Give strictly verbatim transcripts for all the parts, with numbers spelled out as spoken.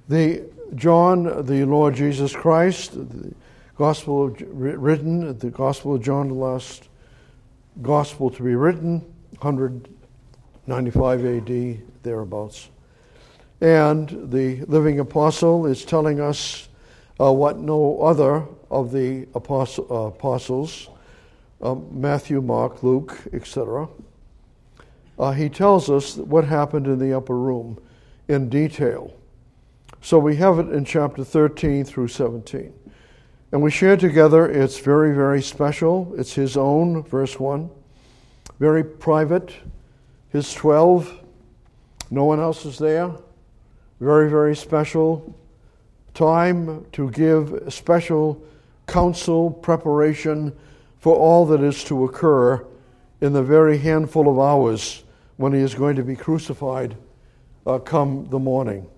The John, the Lord Jesus Christ, the Gospel written, the Gospel of John, the last Gospel to be written, one ninety-five A D, thereabouts. And the living apostle is telling us uh, what no other of the apostle, uh, apostles, uh, Matthew, Mark, Luke, et cetera, uh, he tells us what happened in the upper room in detail. So we have it in chapter thirteen through seventeen. And we share together, it's very, very special. It's his own, verse one. Very private. His twelve. No one else is there. Very, very special time to give special counsel, preparation for all that is to occur in the very handful of hours when he is going to be crucified uh, come the morning.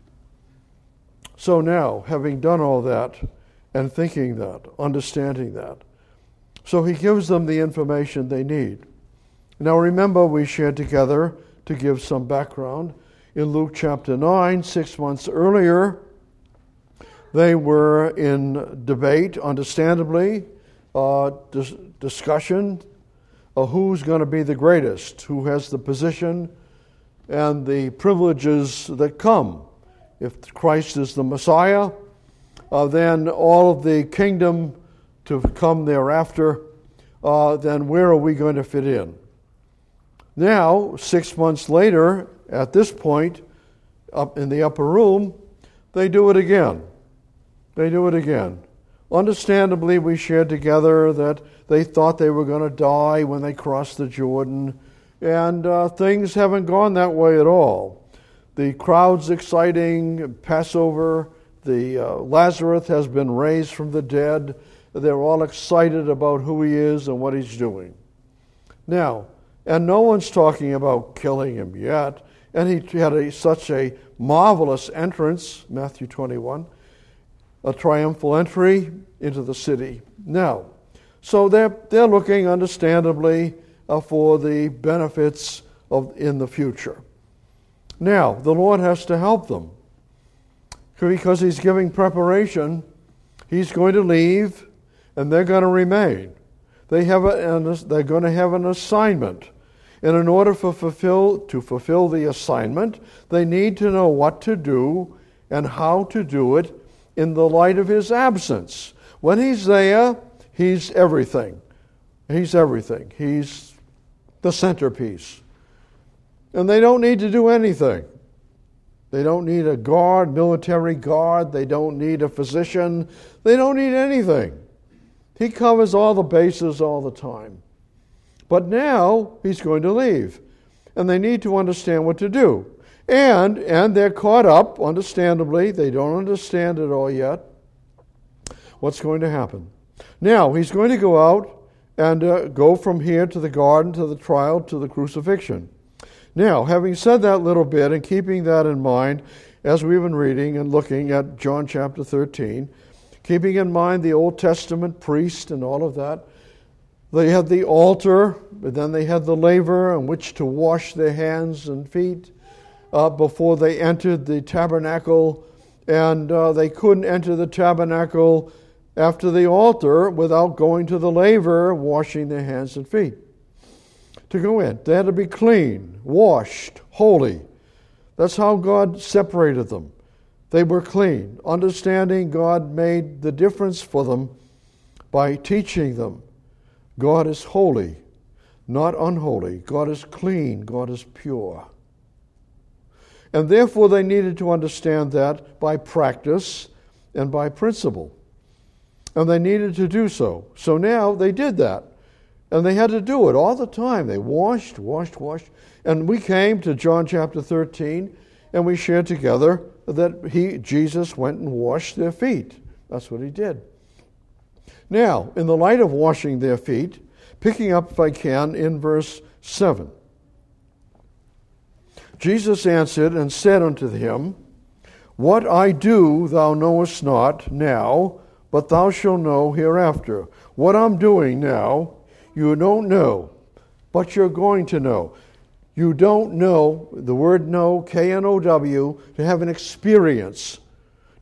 So now, having done all that, and thinking that, understanding that, so he gives them the information they need. Now remember, we shared together to give some background. In Luke chapter nine, six months earlier, they were in debate, understandably, uh, dis- discussion of who's going to be the greatest, who has the position and the privileges that come. If Christ is the Messiah, uh, then all of the kingdom to come thereafter, uh, then where are we going to fit in? Now, six months later, at this point, up in the upper room, they do it again. They do it again. Understandably, we shared together that they thought they were going to die when they crossed the Jordan, and uh, things haven't gone that way at all. The crowd's exciting, Passover, the uh, Lazarus has been raised from the dead. They're all excited about who he is and what he's doing. Now, and no one's talking about killing him yet. And he had a, such a marvelous entrance, Matthew twenty-one, a triumphal entry into the city. Now, so they're, they're looking, understandably, uh, for the benefits of in the future. Now, the Lord has to help them because he's giving preparation. He's going to leave, and they're going to remain. They have a, they're going to have an assignment. And in order for fulfill, to fulfill the assignment, they need to know what to do and how to do it in the light of his absence. When he's there, he's everything. He's everything. He's the centerpiece. And they don't need to do anything. They don't need a guard, military guard. They don't need a physician. They don't need anything. He covers all the bases all the time. But now he's going to leave. And they need to understand what to do. And, and they're caught up, understandably. They don't understand it all yet. What's going to happen? Now, he's going to go out and uh, go from here to the garden, to the trial, to the crucifixion. Now, having said that little bit and keeping that in mind, as we've been reading and looking at John chapter thirteen, keeping in mind the Old Testament priest and all of that, they had the altar, but then they had the laver on which to wash their hands and feet uh, before they entered the tabernacle, and uh, they couldn't enter the tabernacle after the altar without going to the laver, washing their hands and feet. To go in, they had to be clean, washed, holy. That's how God separated them. They were clean. Understanding God made the difference for them by teaching them. God is holy, not unholy. God is clean. God is pure. And therefore they needed to understand that by practice and by principle. And they needed to do so. So now they did that. And they had to do it all the time. They washed, washed, washed. And we came to John chapter thirteen, and we shared together that he, Jesus went and washed their feet. That's what he did. Now, in the light of washing their feet, picking up, if I can, in verse seven. Jesus answered and said unto him, What I do thou knowest not now, but thou shalt know hereafter. What I'm doing now, you don't know, but you're going to know. You don't know, the word know, K N O W, to have an experience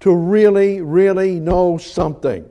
to really, really know something.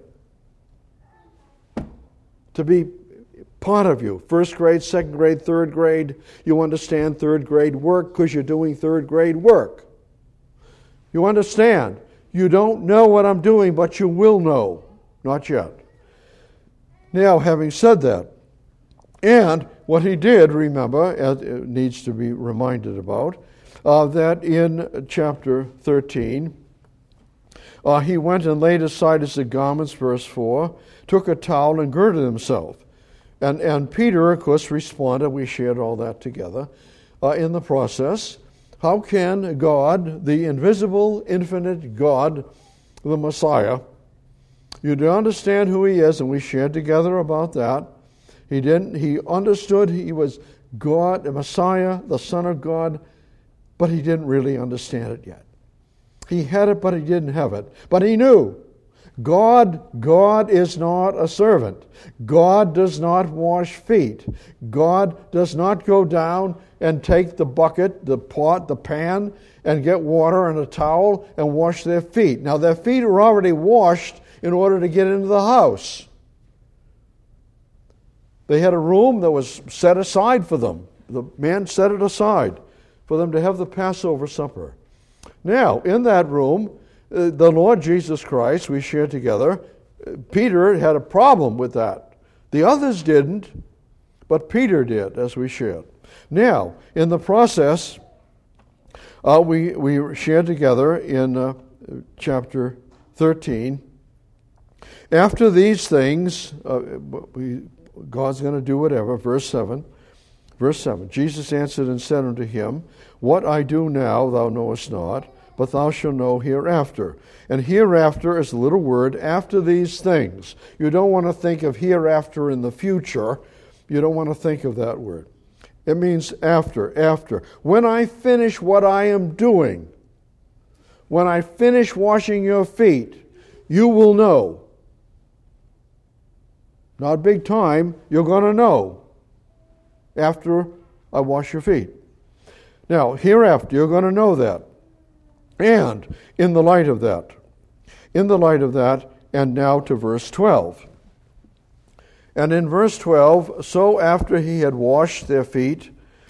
To be part of you. First grade, second grade, third grade. You understand third grade work because you're doing third grade work. You understand. You don't know what I'm doing, but you will know. Not yet. Now, having said that, and what he did, remember, it needs to be reminded about, uh, that in chapter thirteen, uh, he went and laid aside his garments, verse four, took a towel and girded himself. And, and Peter, of course, responded. We shared all that together uh, in the process. How can God, the invisible, infinite God, the Messiah, you don't understand who he is, and we shared together about that. He didn't. He understood he was God, the Messiah, the Son of God, but he didn't really understand it yet. He had it, but he didn't have it. But he knew. God, God is not a servant. God does not wash feet. God does not go down and take the bucket, the pot, the pan, and get water and a towel and wash their feet. Now, their feet are already washed in order to get into the house. They had a room that was set aside for them. The man set it aside for them to have the Passover supper. Now, in that room, uh, the Lord Jesus Christ, we shared together, uh, Peter had a problem with that. The others didn't, but Peter did, as we shared. Now, in the process, uh, we, we shared together in uh, chapter thirteen, after these things, uh, we, God's going to do whatever, verse seven, verse seven, Jesus answered and said unto him, What I do now thou knowest not, but thou shalt know hereafter. And hereafter is the little word, after these things. You don't want to think of hereafter in the future. You don't want to think of that word. It means after, after. When I finish what I am doing, when I finish washing your feet, you will know. Not big time, you're going to know after I wash your feet. Now, hereafter, you're going to know that. And in the light of that, in the light of that, and now to verse twelve. And in verse twelve, so after he had washed their feet,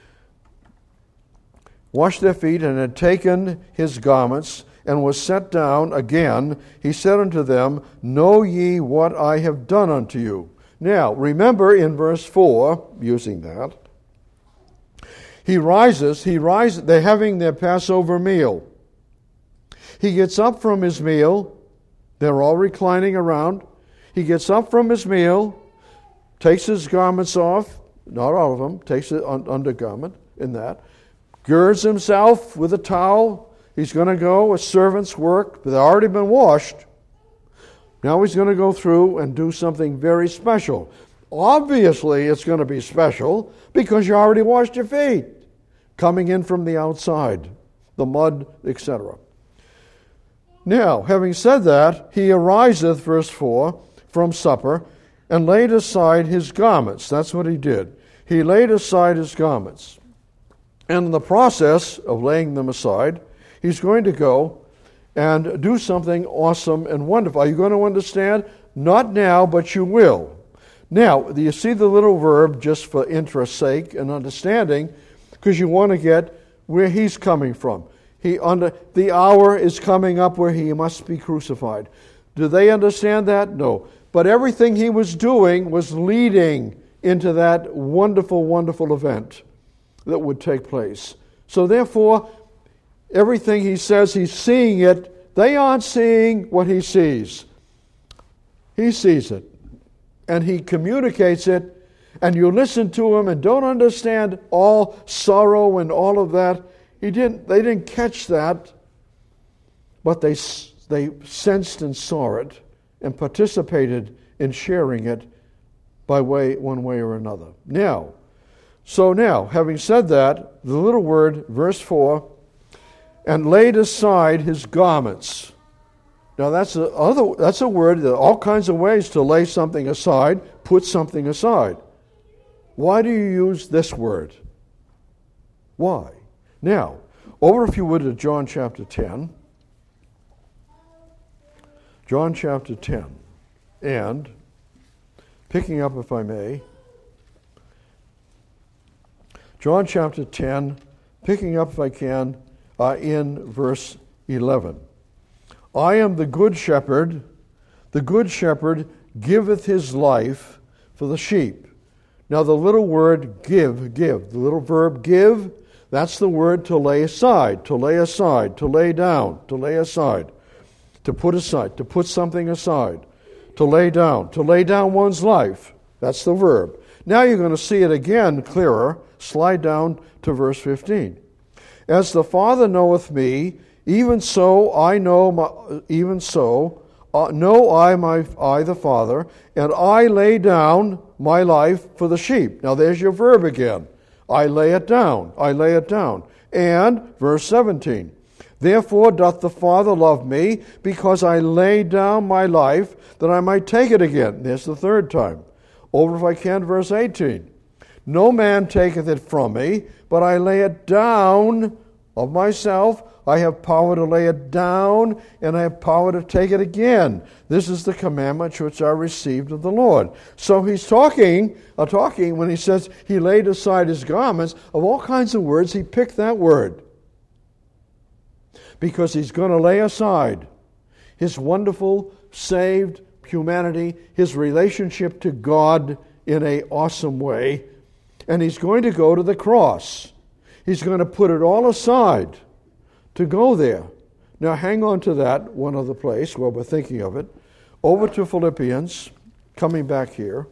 washed their feet and had taken his garments, and was set down again, he said unto them, Know ye what I have done unto you? Now, remember in verse four, using that, he rises, he rises, they're having their Passover meal. He gets up from his meal, they're all reclining around. He gets up from his meal, takes his garments off, not all of them, takes the undergarment in that, girds himself with a towel. He's going to go, a servant's work, but they've already been washed. Now he's going to go through and do something very special. Obviously, it's going to be special because you already washed your feet, coming in from the outside, the mud, et cetera. Now, having said that, he ariseth, verse four, from supper, and laid aside his garments. That's what he did. He laid aside his garments. And in the process of laying them aside, he's going to go and do something awesome and wonderful. Are you going to understand? Not now, but you will. Now, do you see the little verb just for interest's sake and understanding? Because you want to get where he's coming from. He under the hour is coming up where he must be crucified. Do they understand that? No. But everything he was doing was leading into that wonderful, wonderful event that would take place. So therefore, everything he says, he's seeing it. They aren't seeing what he sees. He sees it. And he communicates it. And you listen to him and don't understand all sorrow and all of that. He didn't. They didn't catch that. But they, they sensed and saw it and participated in sharing it by way, one way or another. Now, so now, having said that, the little word, verse four, and laid aside his garments. Now that's a other. That's a word. There are all kinds of ways to lay something aside, put something aside. Why do you use this word? Why? Now, over if you would to John chapter ten. John chapter ten. And, picking up if I may, John chapter ten, picking up if I can, uh, in verse eleven. I am the good shepherd. The good shepherd giveth his life for the sheep. Now the little word give, give, the little verb give, that's the word to lay aside, to lay aside, to lay down, to lay aside, to put aside, to put something aside, to lay down, to lay down one's life. That's the verb. Now you're going to see it again clearer. Slide down to verse fifteen. As the Father knoweth me, even so I know my, even so uh, know I my I the Father, and I lay down my life for the sheep. Now there's your verb again. I lay it down. I lay it down. And verse seventeen. Therefore doth the Father love me, because I lay down my life, that I might take it again. There's the third time. Over if I can, verse eighteen. No man taketh it from me, but I lay it down of myself. I have power to lay it down, and I have power to take it again. This is the commandment which I received of the Lord. So he's talking, uh, talking when he says he laid aside his garments. Of all kinds of words, he picked that word. Because he's going to lay aside his wonderful, saved humanity, his relationship to God in an awesome way, and he's going to go to the cross. He's going to put it all aside to go there. Now hang on to that one other place while we're thinking of it. Over to Philippians, coming back here,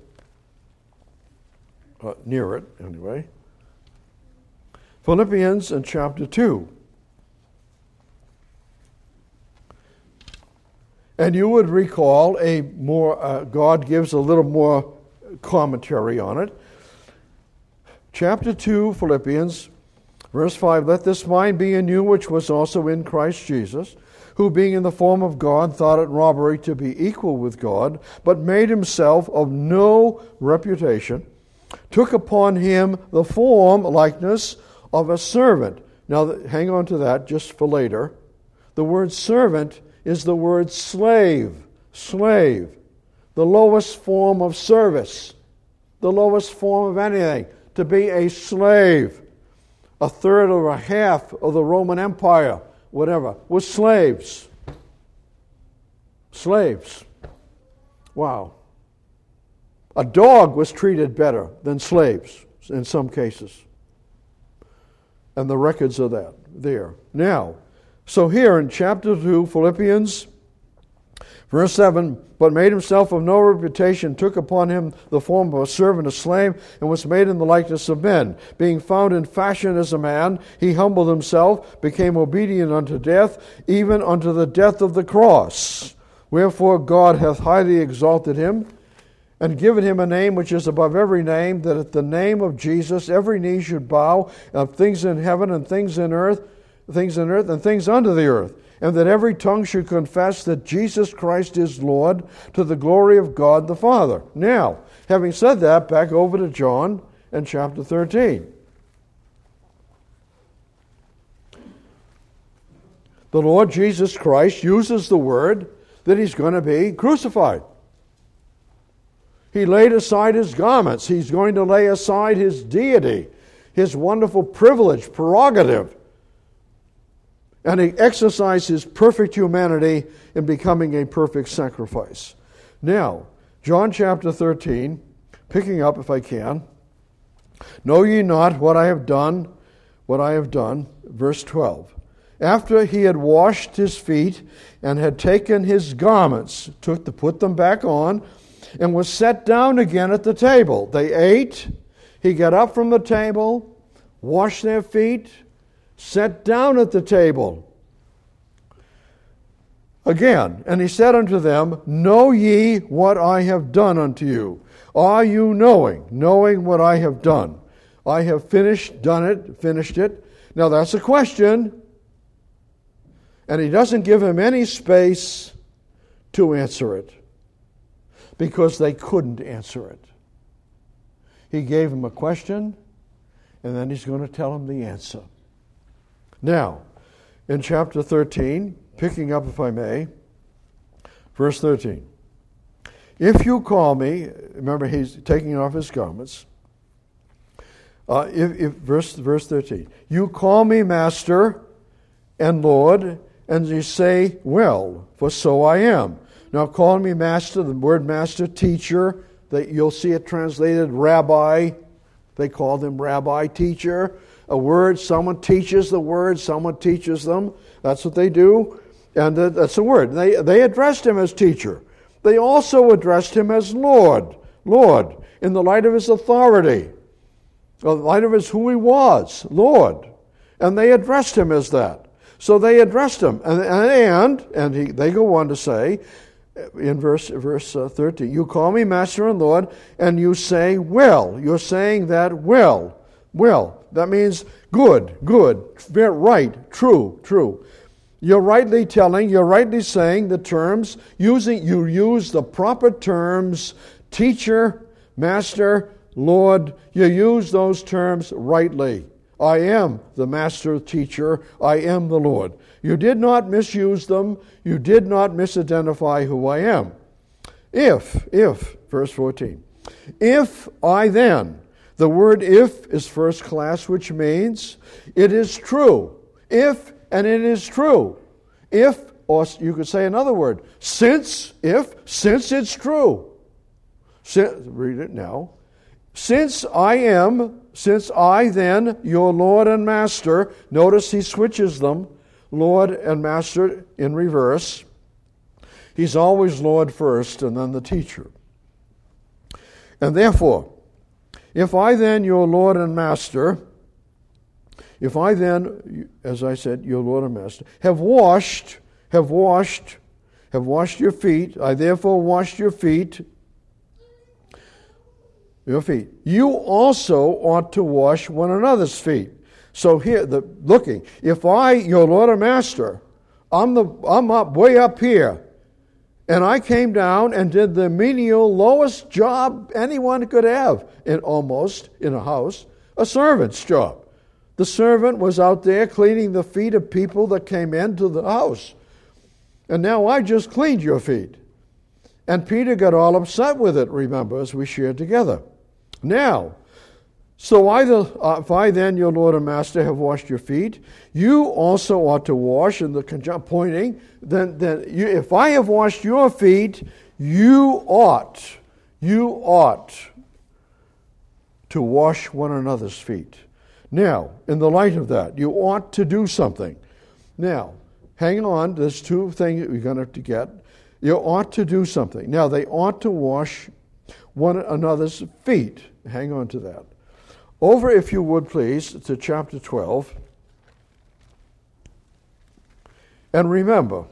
uh, near it anyway. Philippians in chapter two. And you would recall a more, uh, God gives a little more commentary on it. Chapter two, Philippians, verse five, let this mind be in you which was also in Christ Jesus, who being in the form of God thought it robbery to be equal with God, but made himself of no reputation, took upon him the form, likeness of a servant. Now hang on to that just for later. The word servant is the word slave, slave, the lowest form of service, the lowest form of anything, to be a slave. A third or a half of the Roman Empire, whatever, was slaves. Slaves. Wow. A dog was treated better than slaves in some cases. And the records of that there. Now, so here in chapter two, Philippians, verse seven, but made himself of no reputation, took upon him the form of a servant, a slave, and was made in the likeness of men. Being found in fashion as a man, he humbled himself, became obedient unto death, even unto the death of the cross. Wherefore God hath highly exalted him, and given him a name which is above every name, that at the name of Jesus every knee should bow, of things in heaven and things in earth, things in earth and things under the earth, and that every tongue should confess that Jesus Christ is Lord, to the glory of God the Father. Now, having said that, back over to John and chapter thirteen. The Lord Jesus Christ uses the word that he's going to be crucified. He laid aside his garments. He's going to lay aside his deity, his wonderful privilege, prerogative. And he exercised his perfect humanity in becoming a perfect sacrifice. Now, John chapter thirteen, picking up if I can. Know ye not what I have done, what I have done? Verse twelve. After he had washed his feet and had taken his garments, took to put them back on, and was set down again at the table. They ate. He got up from the table, washed their feet, sat down at the table. Again, and he said unto them, know ye what I have done unto you? Are you knowing, knowing what I have done? I have finished, done it, finished it. Now that's a question. And he doesn't give him any space to answer it, because they couldn't answer it. He gave him a question, and then he's going to tell him the answer. Now, in chapter thirteen, picking up if I may, Verse thirteen. If you call me, remember he's taking off his garments. Uh, if, if verse verse thirteen. You call me Master and Lord, and you say, well, for so I am. Now, calling me Master, the word Master, teacher, that you'll see it translated Rabbi. They call them Rabbi, teacher. A word, someone teaches the word, someone teaches them. That's what they do, and that's a word. They they addressed him as teacher. They also addressed him as Lord, Lord, in the light of his authority, in the light of his who he was, Lord, and they addressed him as that. So they addressed him, and and and he, they go on to say, in verse verse uh, thirteen, you call me Master and Lord, and you say, well. You're saying that well, well. That means good, good, right, true, true. You're rightly telling, you're rightly saying the terms, using you use the proper terms, teacher, Master, Lord. You use those terms rightly. I am the Master, teacher. I am the Lord. You did not misuse them. You did not misidentify who I am. If, if, verse fourteen, if I then, the word if is first class, which means it is true. If, and it is true. If, or you could say another word, since, if, since it's true. Since, read it now. Since I am, since I then, your Lord and Master, notice he switches them, Lord and Master in reverse. He's always Lord first and then the teacher. And therefore, if I then, your Lord and Master, if I then, as I said, your Lord and Master, have washed, have washed, have washed your feet, I therefore washed your feet, your feet. You also ought to wash one another's feet. So here, the looking, if I, your Lord and Master, I'm the I'm up way up here, and I came down and did the menial, lowest job anyone could have, in almost in a house, a servant's job. The servant was out there cleaning the feet of people that came into the house. And now I just cleaned your feet. And Peter got all upset with it, remember, as we shared together. Now, so I, the, uh, if I then, your Lord and Master, have washed your feet, you also ought to wash, in the conjunct pointing, then, then you, if I have washed your feet, you ought, you ought to wash one another's feet. Now, in the light of that, you ought to do something. Now, hang on, there's two things that we're going to have to get. You ought to do something. Now, they ought to wash one another's feet. Hang on to that. Over, if you would please, to chapter twelve. And remember,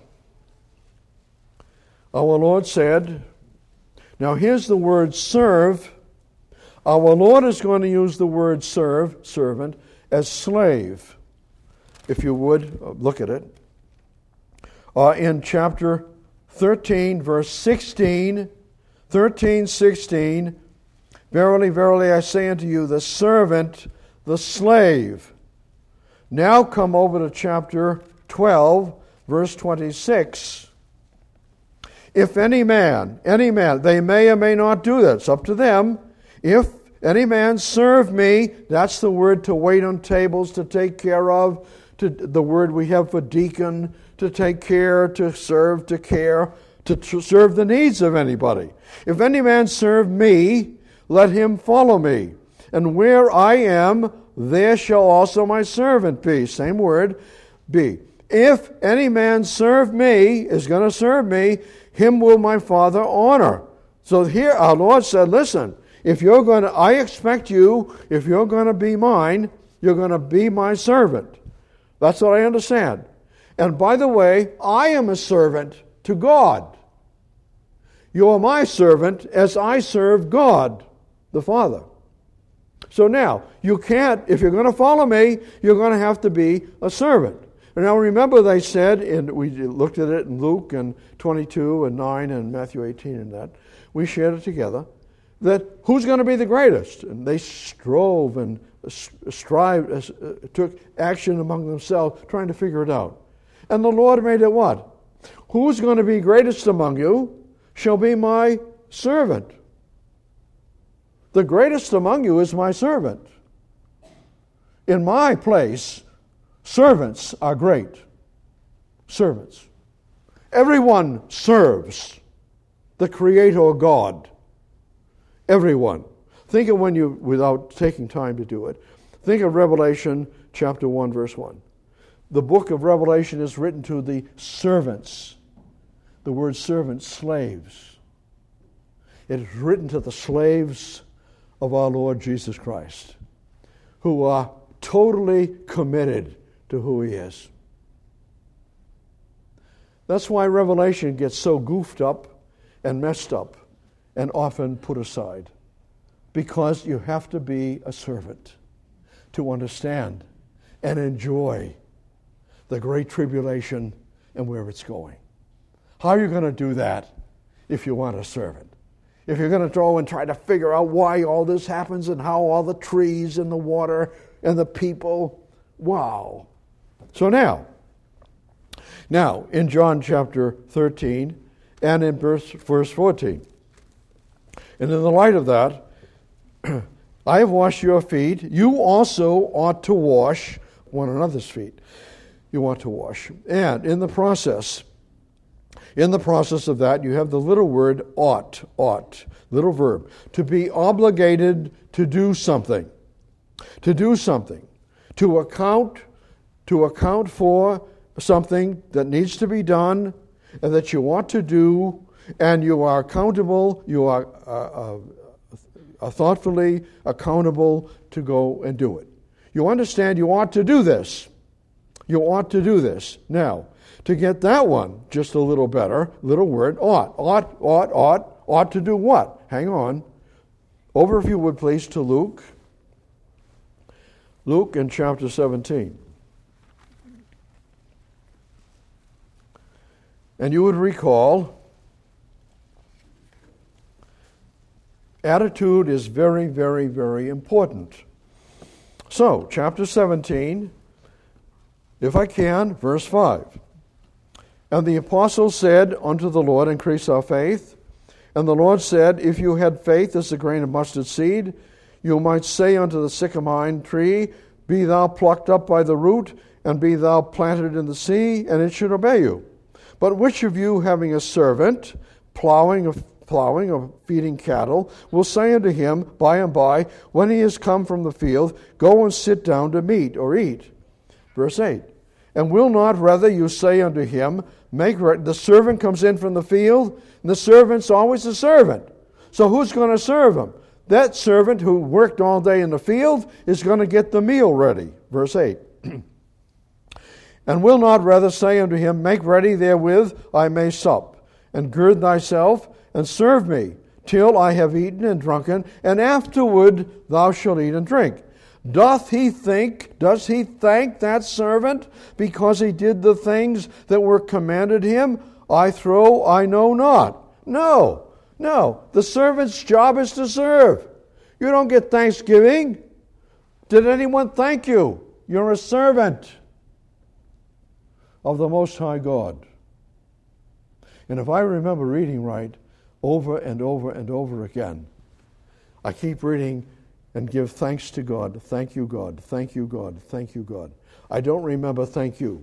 our Lord said, now here's the word serve. Our Lord is going to use the word serve, servant, as slave. If you would, look at it. Uh, in chapter thirteen, verse sixteen, thirteen, sixteen, verily, verily, I say unto you, the servant, the slave. Now come over to chapter twelve, verse twenty-six. If any man, any man, they may or may not do that. It's up to them. If any man serve me, that's the word to wait on tables, to take care of, to the word we have for deacon, to take care, to serve, to care, to tr- serve the needs of anybody. If any man serve me, let him follow me. And where I am, there shall also my servant be. Same word, be. If any man serve me, is going to serve me, him will my Father honor. So here our Lord said, listen, if you're going to, I expect you, if you're going to be mine, you're going to be my servant. That's what I understand. And by the way, I am a servant to God. You are my servant as I serve God, the Father. So now, you can't, if you're going to follow me, you're going to have to be a servant. And now remember they said, and we looked at it in Luke and twenty-two and nine and Matthew eighteen and that, we shared it together, that who's going to be the greatest? And they strove and strived, uh, took action among themselves, trying to figure it out. And the Lord made it what? Who's going to be greatest among you shall be my servant. The greatest among you is my servant. In my place, servants are great. Servants. Everyone serves the Creator God. Everyone. Think of when you, without taking time to do it, think of Revelation chapter one, verse one. The book of Revelation is written to the servants. The word servants, slaves. It is written to the slaves of our Lord Jesus Christ, who are totally committed to who He is. That's why Revelation gets so goofed up and messed up and often put aside. Because you have to be a servant to understand and enjoy the great tribulation and where it's going. How are you going to do that if you want a servant? If you're going to go and try to figure out why all this happens and how all the trees and the water and the people, wow. So now, now in John chapter thirteen and in verse, verse fourteen, and in the light of that, I have washed your feet. You also ought to wash one another's feet. You want to wash. And in the process, in the process of that, you have the little word ought, ought, little verb, to be obligated to do something, to do something, to account, to account for something that needs to be done and that you want to do, and you are accountable, you are uh, uh, are thoughtfully accountable to go and do it. You understand you ought to do this. You ought to do this. Now, to get that one just a little better, little word, ought. Ought, ought, ought, ought to do what? Hang on. Over, if you would please, to Luke. Luke in chapter seventeen. And you would recall, attitude is very, very, very important. So, chapter seventeen, if I can, verse five. And the apostles said unto the Lord, increase our faith. And the Lord said, if you had faith as a grain of mustard seed, you might say unto the sycamore tree, be thou plucked up by the root, and be thou planted in the sea, and it should obey you. But which of you, having a servant, plowing of plowing or feeding cattle, will say unto him by and by, when he is come from the field, go and sit down to meat or eat? Verse eight. And will not rather you say unto him, make re-? The servant comes in from the field, and the servant's always a servant. So who's going to serve him? That servant who worked all day in the field is going to get the meal ready. Verse eight. And will not rather say unto him, make ready therewith I may sup, and gird thyself, and serve me, till I have eaten and drunken, and afterward thou shalt eat and drink. Doth he think, does he thank that servant because he did the things that were commanded him? I throw, I know not. No, no. The servant's job is to serve. You don't get thanksgiving. Did anyone thank you? You're a servant of the Most High God. And if I remember reading right, over and over and over again, I keep reading and give thanks to God. Thank you, God. Thank you, God. Thank you, God. I don't remember thank you,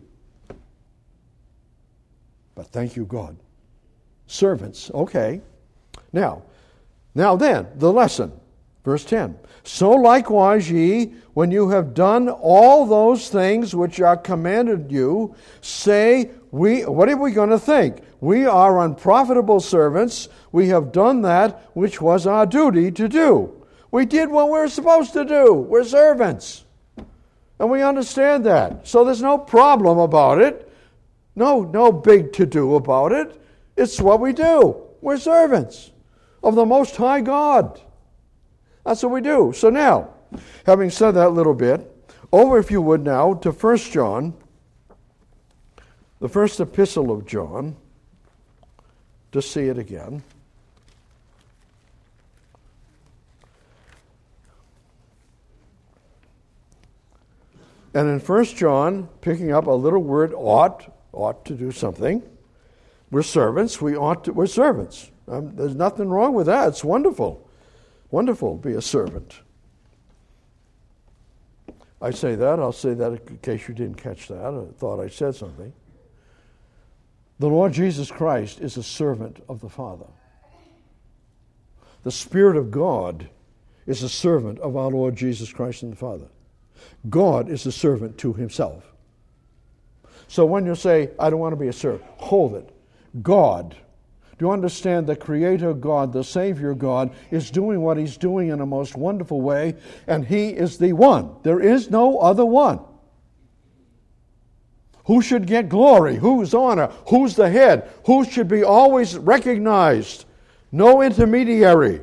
but thank you, God. Servants, okay. Now, now then, the lesson, verse ten. So likewise ye, when you have done all those things which are commanded you, say, we. What are we going to think? We are unprofitable servants. We have done that which was our duty to do. We did what we were supposed to do. We're servants. And we understand that. So there's no problem about it. No, no big to-do about it. It's what we do. We're servants of the Most High God. That's what we do. So now, having said that little bit, over, if you would now, to First John, the first epistle of John, to see it again. And in First John, picking up a little word ought, ought to do something. We're servants. We ought to, we're servants. Um, there's nothing wrong with that. It's wonderful. Wonderful to be a servant. I say that. I'll say that in case you didn't catch that. I thought I said something. The Lord Jesus Christ is a servant of the Father. The Spirit of God is a servant of our Lord Jesus Christ and the Father. God is a servant to himself. So when you say, I don't want to be a servant, hold it. God, do you understand the Creator God, the Savior God, is doing what he's doing in a most wonderful way, and he is the one. There is no other one. Who should get glory? Whose honor? Who's the head? Who should be always recognized? No intermediary.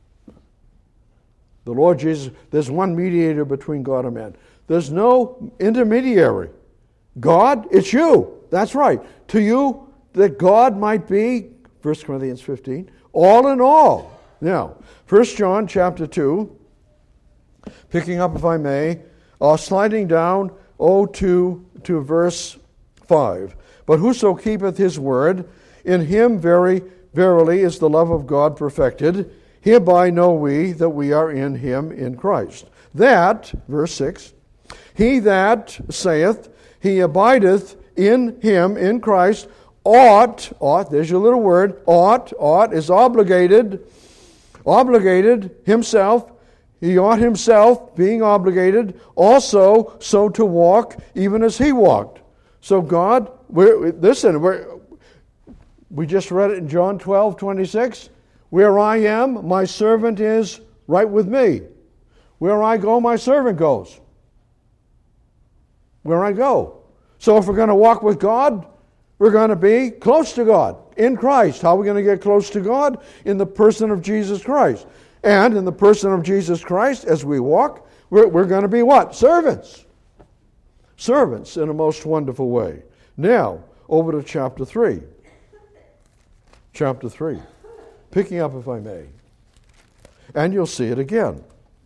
The Lord Jesus, there's one mediator between God and man. There's no intermediary. God, it's you. That's right. To you, that God might be, First Corinthians fifteen, all in all. Now, First John chapter two, picking up, if I may, uh, sliding down, oh, to, to verse five. But whoso keepeth his word, in him very verily is the love of God perfected. Hereby know we that we are in him in Christ. That, verse six, he that saith he abideth in him in Christ ought, ought, there's your little word, ought, ought is obligated, obligated himself, he ought himself, being obligated, also so to walk even as he walked. So God, we're, listen, we're, we just read it in John twelve twenty-six. Where I am, my servant is right with me. Where I go, my servant goes. Where I go. So if we're going to walk with God, we're going to be close to God in Christ. How are we going to get close to God? In the person of Jesus Christ. And in the person of Jesus Christ, as we walk, we're, we're going to be what? Servants. Servants in a most wonderful way. Now, over to chapter three. Chapter three. Picking up, if I may. And you'll see it again.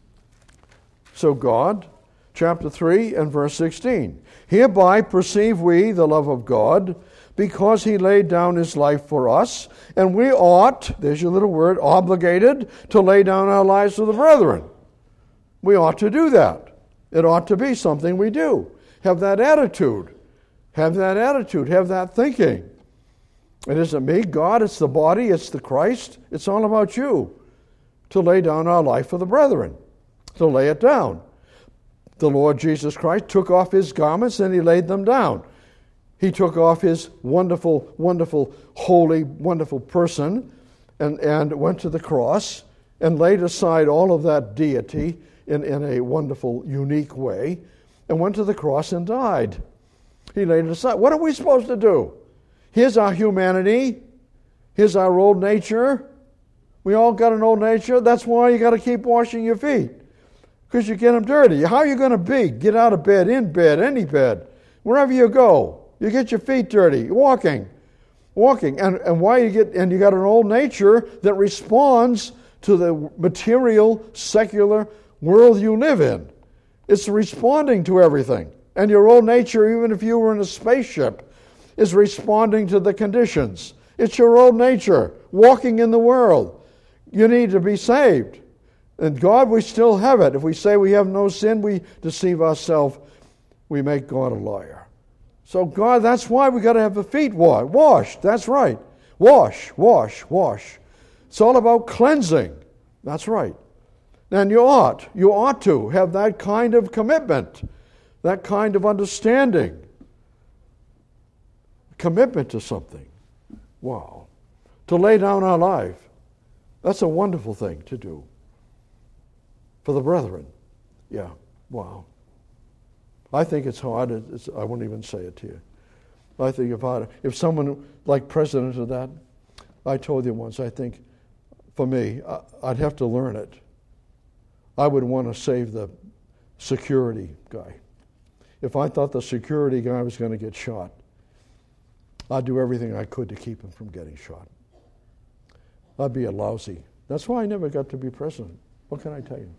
So God, chapter three and verse sixteen. Hereby perceive we the love of God, because he laid down his life for us, and we ought, there's your little word, obligated, to lay down our lives for the brethren. We ought to do that. It ought to be something we do. Have that attitude. Have that attitude. Have that thinking. It isn't me, God, it's the body, it's the Christ. It's all about you. To lay down our life for the brethren. To lay it down. The Lord Jesus Christ took off his garments and he laid them down. He took off his wonderful, wonderful, holy, wonderful person and, and went to the cross and laid aside all of that deity in, in a wonderful, unique way and went to the cross and died. He laid it aside. What are we supposed to do? Here's our humanity. Here's our old nature. We all got an old nature. That's why you got to keep washing your feet. Because you get them dirty. How are you going to be? Get out of bed, in bed, any bed. Wherever you go, you get your feet dirty. Walking. Walking. And, and why you get, and you got an old nature that responds to the material, secular world you live in. It's responding to everything. And your old nature, even if you were in a spaceship, is responding to the conditions. It's your old nature, walking in the world. You need to be saved. And God, we still have it. If we say we have no sin, we deceive ourselves. We make God a liar. So God, that's why we got to have the feet washed. Washed, that's right. Wash, wash, wash. It's all about cleansing. That's right. And you ought, you ought to have that kind of commitment, that kind of understanding. Commitment to something. Wow. To lay down our life. That's a wonderful thing to do. For the brethren. Yeah. Wow. I think it's hard. It's, I won't even say it to you. I think if I, if someone like president of that, I told you once, I think for me, I'd have to learn it. I would want to save the security guy. If I thought the security guy was going to get shot, I'd do everything I could to keep him from getting shot. I'd be a lousy. That's why I never got to be president. What can I tell you?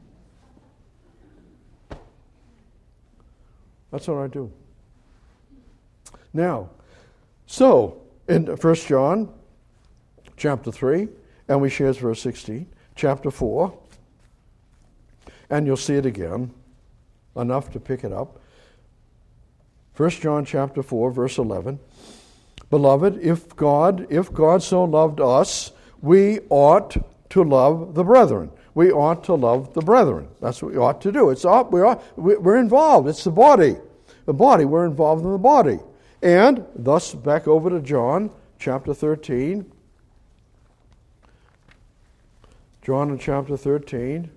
That's what I do. Now, so, in First John chapter three, and we share verse sixteen, chapter four, and you'll see it again, enough to pick it up. First John chapter four, verse eleven. Beloved, if God, if God so loved us, we ought to love the brethren. We ought to love the brethren. That's what we ought to do. It's we are we're involved. It's the body. The body. We're involved in the body. And thus, back over to John chapter thirteen. John in chapter thirteen.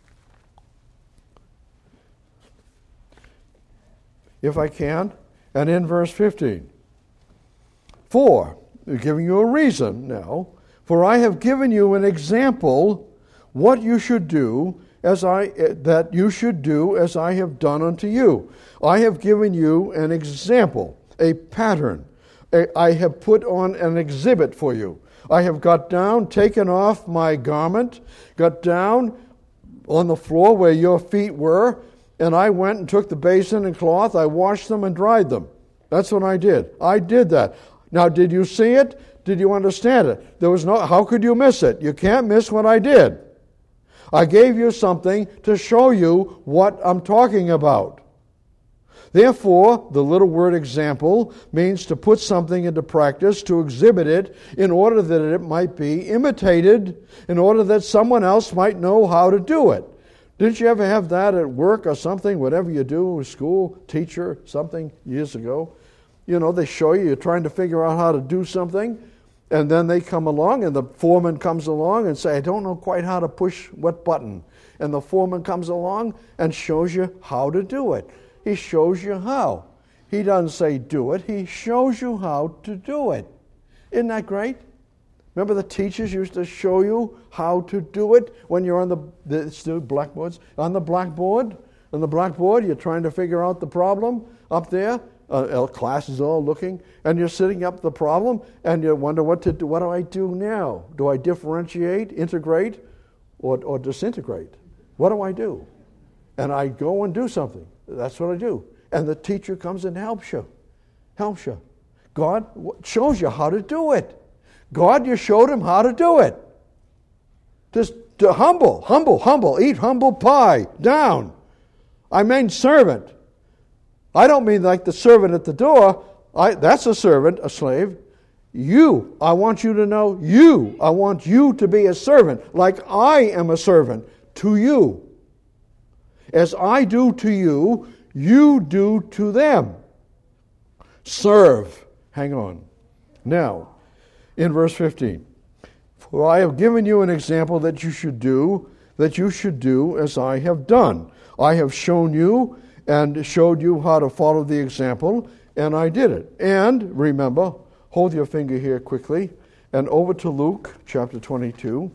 If I can, and in verse fifteen. For, they're giving you a reason now, for I have given you an example what you should do as I that you should do as I have done unto you. I have given you an example, a pattern. A, I have put on an exhibit for you. I have got down, taken off my garment, got down on the floor where your feet were, and I went and took the basin and cloth, I washed them and dried them. That's what I did. I did that. Now, did you see it? Did you understand it? There was no, how could you miss it? You can't miss what I did. I gave you something to show you what I'm talking about. Therefore, the little word example means to put something into practice, to exhibit it in order that it might be imitated, in order that someone else might know how to do it. Didn't you ever have that at work or something, whatever you do, school, teacher, something years ago? You know, they show you, you're trying to figure out how to do something, and then they come along, and the foreman comes along and say, I don't know quite how to push what button. And the foreman comes along and shows you how to do it. He shows you how. He doesn't say do it, he shows you how to do it. Isn't that great? Remember the teachers used to show you how to do it when you're on the, the still blackboards? On the blackboard, on the blackboard, you're trying to figure out the problem up there. Uh, class is all looking, and you're sitting up the problem, and you wonder what to do. What do I do now? Do I differentiate, integrate, or, or disintegrate? What do I do? And I go and do something. That's what I do. And the teacher comes and helps you. Helps you. God shows you how to do it. God, you showed him how to do it. Just to humble, humble, humble. Eat humble pie. Down. I mean servant. I don't mean like the servant at the door. I, that's a servant, a slave. You, I want you to know you. I want you to be a servant, like I am a servant to you. As I do to you, you do to them. Serve. Hang on. Now, in verse fifteen, for I have given you an example that you should do, that you should do as I have done. I have shown you and showed you how to follow the example, and I did it. And remember, hold your finger here quickly, and over to Luke chapter twenty-two.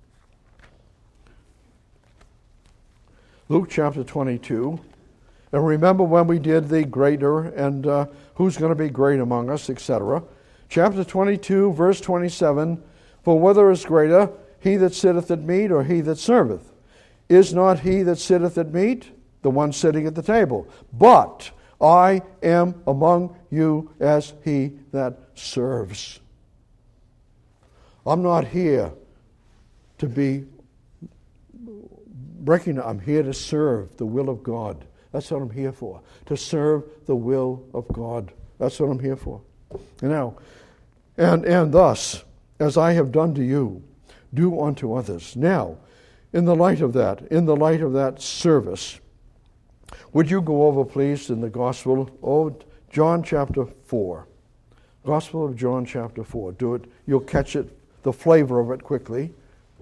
Luke chapter twenty-two. And remember when we did the greater and uh, who's going to be great among us, et cetera. Chapter twenty-two, verse twenty-seven, for whether is greater, he that sitteth at meat or he that serveth? Is not he that sitteth at meat the one sitting at the table? But I am among you as he that serves. I'm not here to be breaking. I'm here to serve the will of God. That's what I'm here for. To serve the will of God. That's what I'm here for. Now, and and thus, as I have done to you, do unto others. Now, in the light of that, in the light of that service, would you go over, please, in the Gospel of John chapter four. Gospel of John chapter four. Do it. You'll catch it, the flavor of it quickly.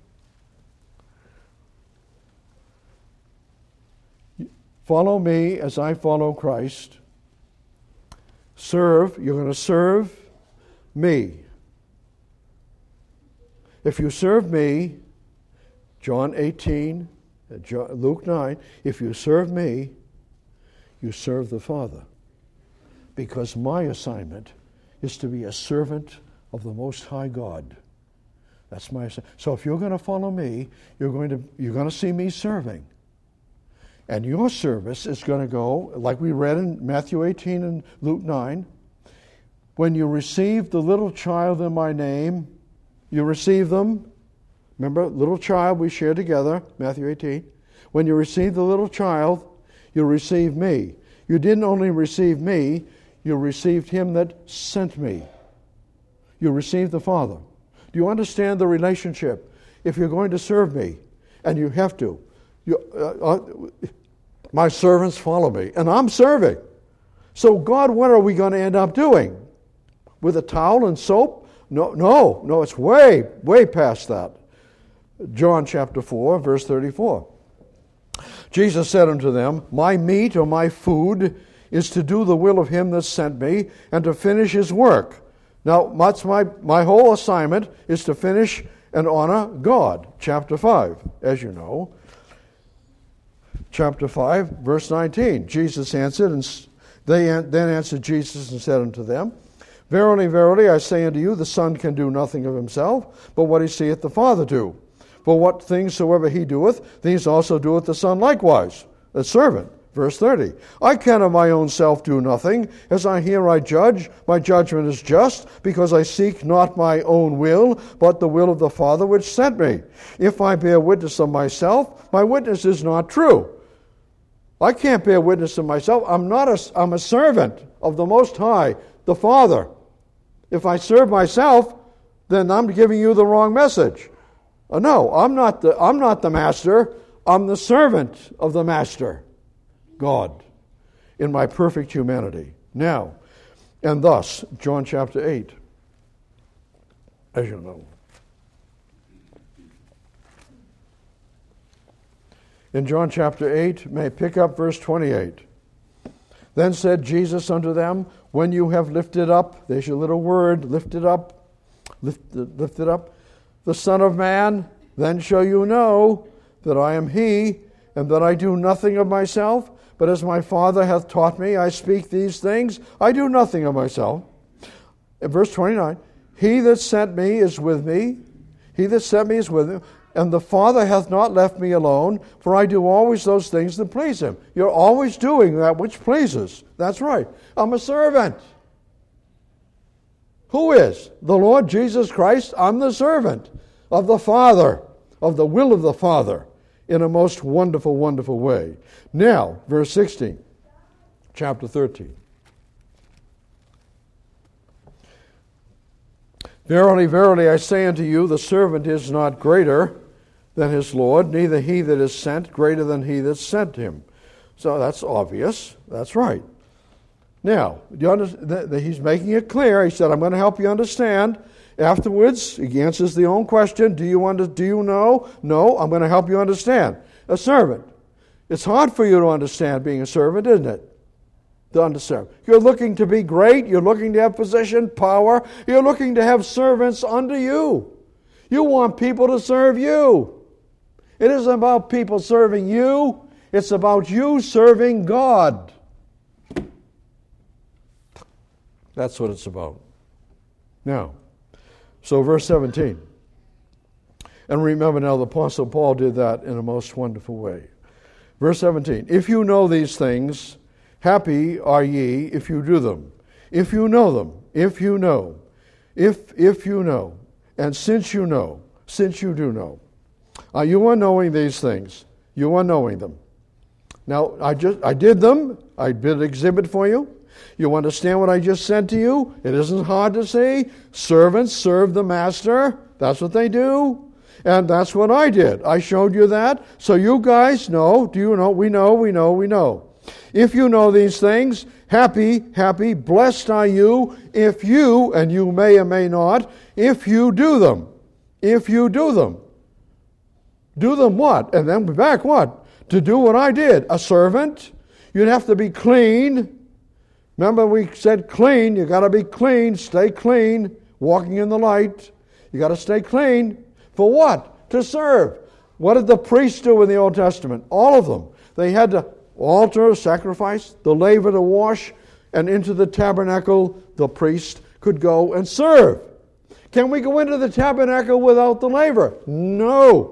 Follow me as I follow Christ. Serve. You're going to serve me. If you serve me, John eighteen, Luke nine, if you serve me, you serve the Father. Because my assignment is to be a servant of the Most High God. That's my assignment. So if you're going to follow me, you're going to you're going to see me serving. And your service is going to go, like we read in Matthew eighteen and Luke nine, when you receive the little child in my name, you receive them. Remember, little child we share together, Matthew eighteen. When you receive the little child, you receive me. You didn't only receive me, you received him that sent me. You received the Father. Do you understand the relationship? If you're going to serve me, and you have to, you, uh, uh, my servants follow me, and I'm serving. So God, what are we going to end up doing? With a towel and soap? No, no, no, it's way, way past that. John chapter four, verse thirty-four. Jesus said unto them, my meat or my food is to do the will of him that sent me and to finish his work. Now, that's my, my whole assignment is to finish and honor God. Chapter five, as you know. Chapter five, verse nineteen. Jesus answered, and they then answered Jesus and said unto them, verily, verily, I say unto you, the Son can do nothing of himself, but what he seeth the Father do. For what things soever he doeth, these also doeth the Son likewise, the servant. Verse thirty, I can of my own self do nothing. As I hear I judge, my judgment is just, because I seek not my own will, but the will of the Father which sent me. If I bear witness of myself, my witness is not true. I can't bear witness of myself. I'm not a, I'm a servant of the Most High, the Father. If I serve myself, then I'm giving you the wrong message. Uh, no, I'm not the I'm not the master. I'm the servant of the master, God, in my perfect humanity. Now, and thus, John chapter eight, as you know. In John chapter eight, may pick up verse twenty-eight. Then said Jesus unto them, when you have lifted up, there's your little word, lifted up, lift, lifted up, the Son of Man, then shall you know that I am he, and that I do nothing of myself, but as my Father hath taught me, I speak these things. I do nothing of myself. In verse twenty-nine, he that sent me is with me. He that sent me is with me. And the Father hath not left me alone, for I do always those things that please him. You're always doing that which pleases. That's right. I'm a servant. Who is? The Lord Jesus Christ. I'm the servant of the Father, of the will of the Father, in a most wonderful, wonderful way. Now, verse sixteen, chapter thirteen. Verily, verily, I say unto you, the servant is not greater than his Lord, neither he that is sent greater than he that sent him. So that's obvious. That's right. Now, do you understand? He's making it clear. He said, I'm going to help you understand. Afterwards, he answers the own question, do you under, do you know? No, I'm going to help you understand. A servant. It's hard for you to understand being a servant, isn't it? To understand. You're looking to be great. You're looking to have position, power. You're looking to have servants under you. You want people to serve you. It isn't about people serving you. It's about you serving God. That's what it's about. Now, so verse seventeen. And remember now, the Apostle Paul did that in a most wonderful way. Verse seventeen. If you know these things, happy are ye if you do them. If you know them, if you know, if if you know, and since you know, since you do know. Uh, you are knowing these things. You are knowing them. Now, I just I did them. I did an exhibit for you. You understand what I just said to you? It isn't hard to see. Servants serve the master. That's what they do. And that's what I did. I showed you that. So you guys know. Do you know? We know, we know, we know. If you know these things, happy, happy, blessed are you if you, and you may or may not, if you do them. If you do them. Do them what? And then back what? To do what I did. A servant. You'd have to be clean. Remember we said clean. You got to be clean. Stay clean. Walking in the light. You got to stay clean. For what? To serve. What did the priests do in the Old Testament? All of them. They had to altar, sacrifice, the laver to wash, and into the tabernacle the priest could go and serve. Can we go into the tabernacle without the laver? No.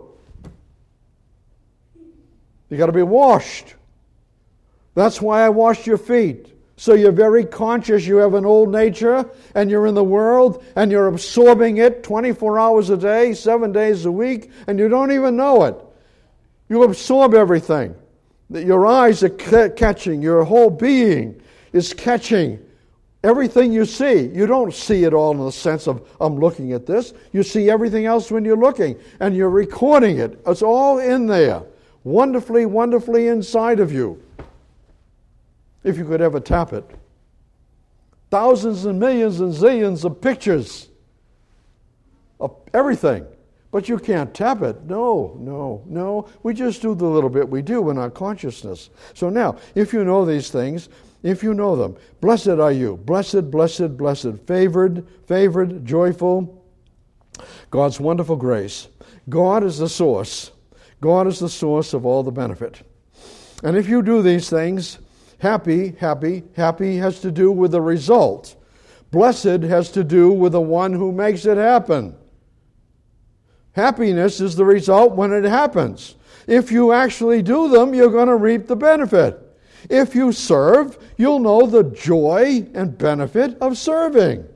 You got to be washed. That's why I washed your feet. So you're very conscious. You have an old nature, and you're in the world, and you're absorbing it twenty-four hours a day, seven days a week, and you don't even know it. You absorb everything. Your eyes are ca- catching. Your whole being is catching everything you see. You don't see it all in the sense of, I'm looking at this. You see everything else when you're looking, and you're recording it. It's all in there, wonderfully, wonderfully inside of you. If you could ever tap it. Thousands and millions and zillions of pictures of everything. But you can't tap it. No, no, no. We just do the little bit we do in our consciousness. So now, if you know these things, if you know them, blessed are you. Blessed, blessed, blessed. Favored, favored, joyful. God's wonderful grace. God is the source. God is the source of all the benefit. And if you do these things, happy, happy, happy has to do with the result. Blessed has to do with the one who makes it happen. Happiness is the result when it happens. If you actually do them, you're going to reap the benefit. If you serve, you'll know the joy and benefit of serving.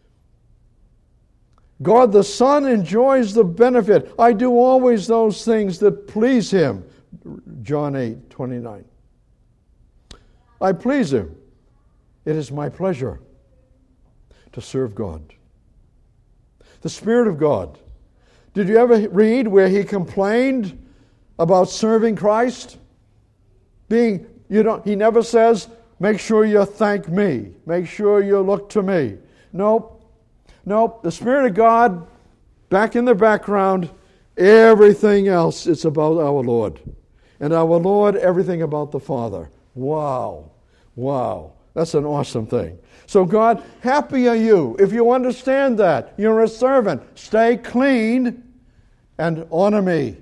God the Son enjoys the benefit. I do always those things that please Him. John eight twenty-nine. I please Him. It is my pleasure to serve God. The Spirit of God. Did you ever read where He complained about serving Christ? Being, you don't, He never says, make sure you thank me. Make sure you look to me. Nope. Nope. The Spirit of God, back in the background, everything else, it's about our Lord. And our Lord, everything about the Father. Wow. Wow. That's an awesome thing. So God, happy are you if you understand that. You're a servant. Stay clean and honor me.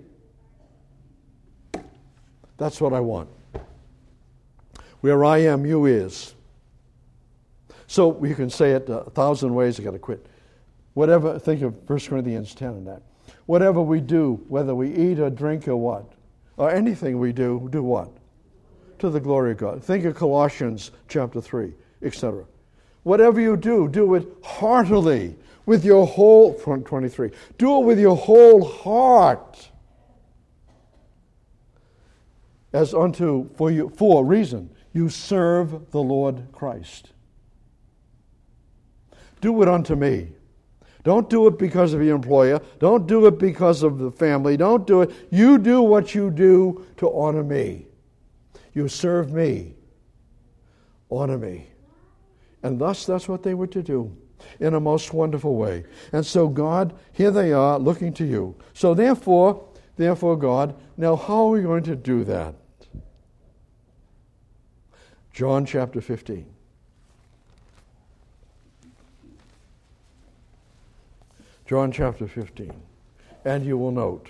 That's what I want. Where I am, you is. So you can say it a thousand ways. You got to quit. Whatever, think of First Corinthians ten and that. Whatever we do, whether we eat or drink or what, or anything we do, do what? To the glory of God. Think of Colossians chapter three, et cetera. Whatever you do, do it heartily, with your whole, twenty-three, do it with your whole heart. As unto, for you, for a reason, you serve the Lord Christ. Do it unto me. Don't do it because of your employer. Don't do it because of the family. Don't do it. You do what you do to honor me. You serve me. Honor me. And thus, that's what they were to do in a most wonderful way. And so God, here they are looking to you. So therefore, therefore God, now how are we going to do that? John chapter fifteen. John chapter fifteen. And you will note.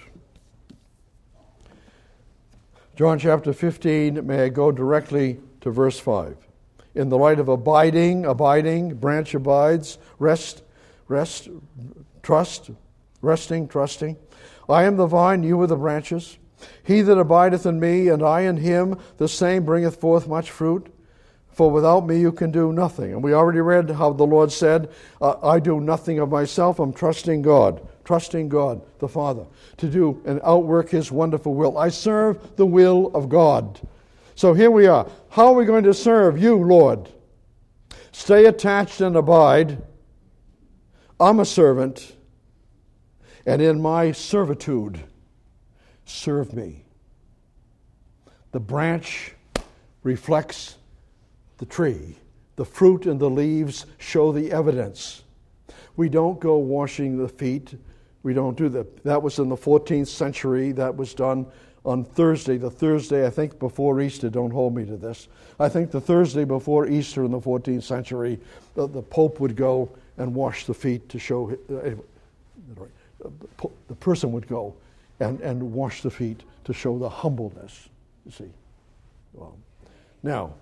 John chapter fifteen, may I go directly to verse five. In the light of abiding, abiding, branch abides, rest, rest, trust, resting, trusting. I am the vine, you are the branches. He that abideth in me, and I in him, the same bringeth forth much fruit. For without me you can do nothing. And we already read how the Lord said, uh, I do nothing of myself, I'm trusting God. Trusting God, the Father, to do and outwork His wonderful will. I serve the will of God. So here we are. How are we going to serve you, Lord? Stay attached and abide. I'm a servant, and in my servitude, serve me. The branch reflects the tree. The fruit and the leaves show the evidence. We don't go washing the feet. We don't do that. That was in the fourteenth century. That was done on Thursday. The Thursday, I think, before Easter. Don't hold me to this. I think the Thursday before Easter in the fourteenth century, the, the Pope would go and wash the feet to show... Uh, the person would go and, and wash the feet to show the humbleness, you see. Well, now,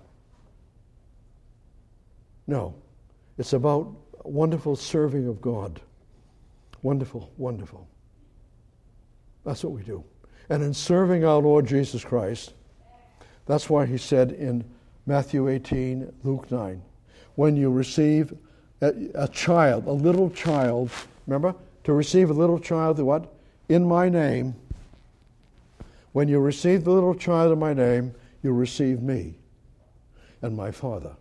no, it's about wonderful serving of God. Wonderful, wonderful. That's what we do. And in serving our Lord Jesus Christ, that's why He said in Matthew eighteen, Luke nine. When you receive a, a child, a little child, remember, to receive a little child, what? In my name. When you receive the little child in my name, you receive me and my Father.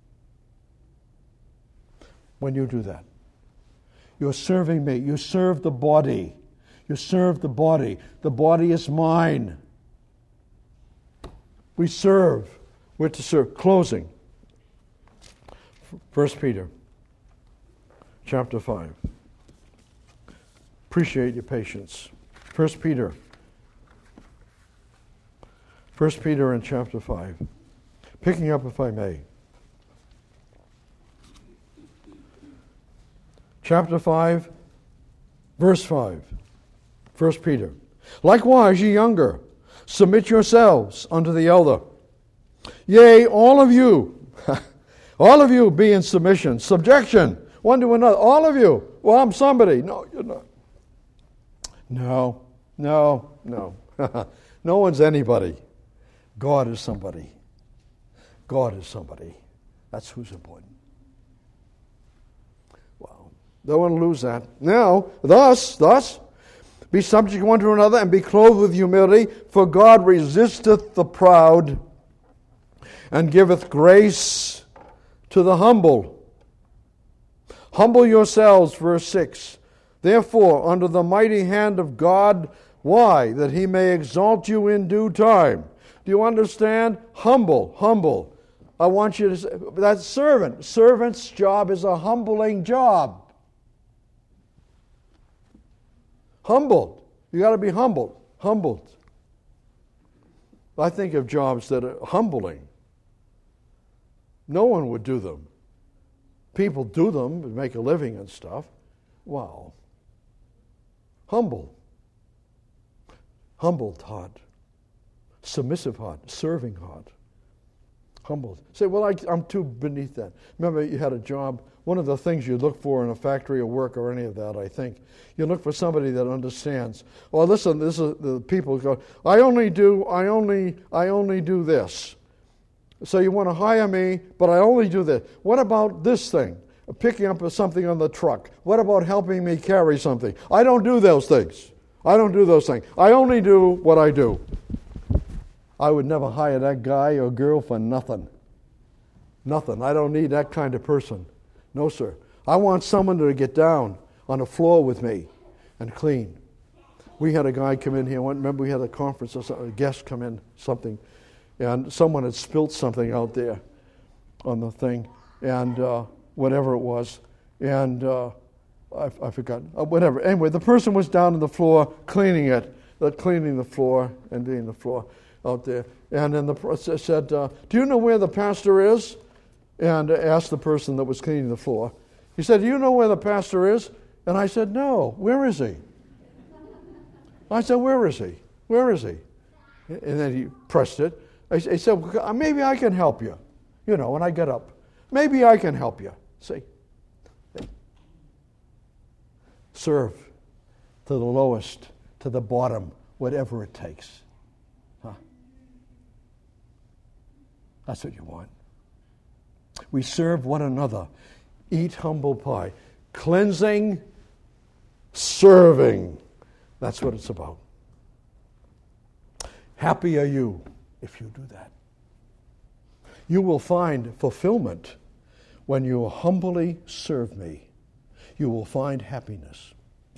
When you do that, you're serving me. You serve the body. You serve the body. The body is mine. We serve. We're to serve. Closing. First Peter chapter five. Appreciate your patience. First Peter. First Peter in chapter five. Picking up, if I may. Chapter five, verse five. First Peter. Likewise, ye younger, submit yourselves unto the elder. Yea, all of you, all of you be in submission, subjection, one to another. All of you. Well, I'm somebody. No, you're not. No, no, no. No one's anybody. God is somebody. God is somebody. That's who's important. Wow. Don't want to lose that. Now, thus, thus, be subject one to another and be clothed with humility, for God resisteth the proud and giveth grace to the humble. Humble yourselves, verse six. Therefore, under the mighty hand of God, why? That he may exalt you in due time. Do you understand? Humble, humble. I want you to say, that's servant. Servant's job is a humbling job. Humbled. You got to be humbled. Humbled. I think of jobs that are humbling. No one would do them. People do them to make a living and stuff. Wow. Humble. Humbled heart. Submissive heart. Serving heart. Humbled. Say, well, I, I'm too beneath that. Remember, you had a job. One of the things you look for in a factory or work or any of that, I think, you look for somebody that understands. Well, listen, this is the people go, I only do, I only, I only do this. So you want to hire me, but I only do this. What about this thing? Picking up something on the truck. What about helping me carry something? I don't do those things. I don't do those things. I only do what I do. I would never hire that guy or girl for nothing. Nothing. I don't need that kind of person. No, sir. I want someone to get down on the floor with me and clean. We had a guy come in here. Remember, we had a conference, a guest come in, something, and someone had spilt something out there on the thing, and uh, whatever it was, and uh, I, I forgot, uh, whatever. Anyway, the person was down on the floor cleaning it, uh, cleaning the floor and doing the floor out there. And then the person said, uh, do you know where the pastor is? And asked the person that was cleaning the floor. He said, do you know where the pastor is? And I said, no, where is he? I said, where is he? Where is he? And then he pressed it. He said, well, maybe I can help you. You know, when I get up. Maybe I can help you. See? Serve to the lowest, to the bottom, whatever it takes. Huh? That's what you want. We serve one another. Eat humble pie. Cleansing, serving. That's what it's about. Happy are you if you do that. You will find fulfillment when you humbly serve me. You will find happiness.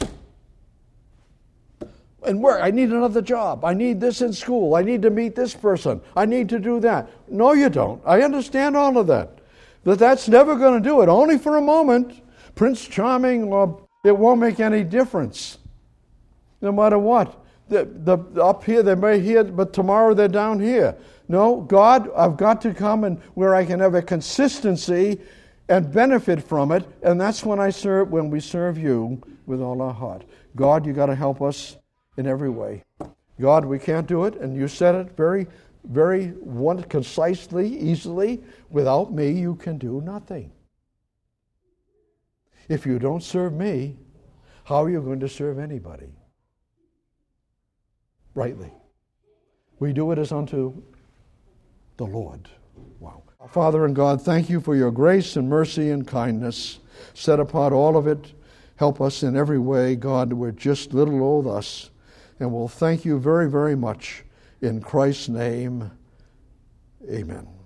And work, I need another job. I need this in school. I need to meet this person. I need to do that. No, you don't. I understand all of that. But that's never going to do it. Only for a moment. Prince Charming, or it won't make any difference. No matter what. The, the, up here, they may hear, but tomorrow they're down here. No, God, I've got to come and where I can have a consistency and benefit from it. And that's when I serve, when we serve you with all our heart. God, you got to help us in every way. God, we can't do it. And you said it very Very one, concisely, easily. Without me, you can do nothing. If you don't serve me, how are you going to serve anybody? Rightly. We do it as unto the Lord. Wow. Father and God, thank you for your grace and mercy and kindness. Set apart all of it. Help us in every way, God. We're just little old us. And we'll thank you very, very much. In Christ's name, amen.